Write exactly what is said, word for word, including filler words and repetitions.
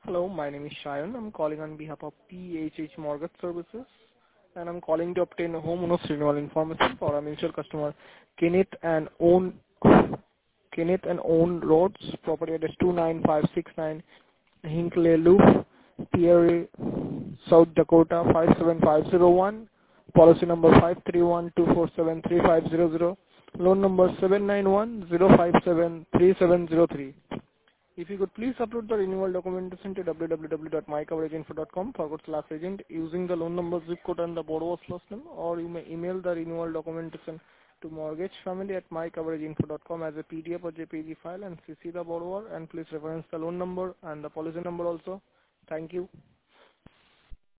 Hello, my name is Shayan. I'm calling on behalf of P H H Mortgage Services, and I'm calling to obtain a homeowner's renewal information for our mutual customer, Kenneth and Own Kenneth and Own Roads, property address two nine five six nine Hinckley Loop, Pierre, South Dakota five seven five zero one. Policy number five three one two four seven three five zero zero. Loan number seven nine one zero five seven three seven zero three. If you could please upload the renewal documentation to w w w dot my coverage info dot com forward slash agent using the loan number, zip code, and the borrower's first name, or you may email the renewal documentation to mortgage family at my coverage info dot com as a P D F or J P G file and C C the borrower, and please reference the loan number and the policy number also. Thank you.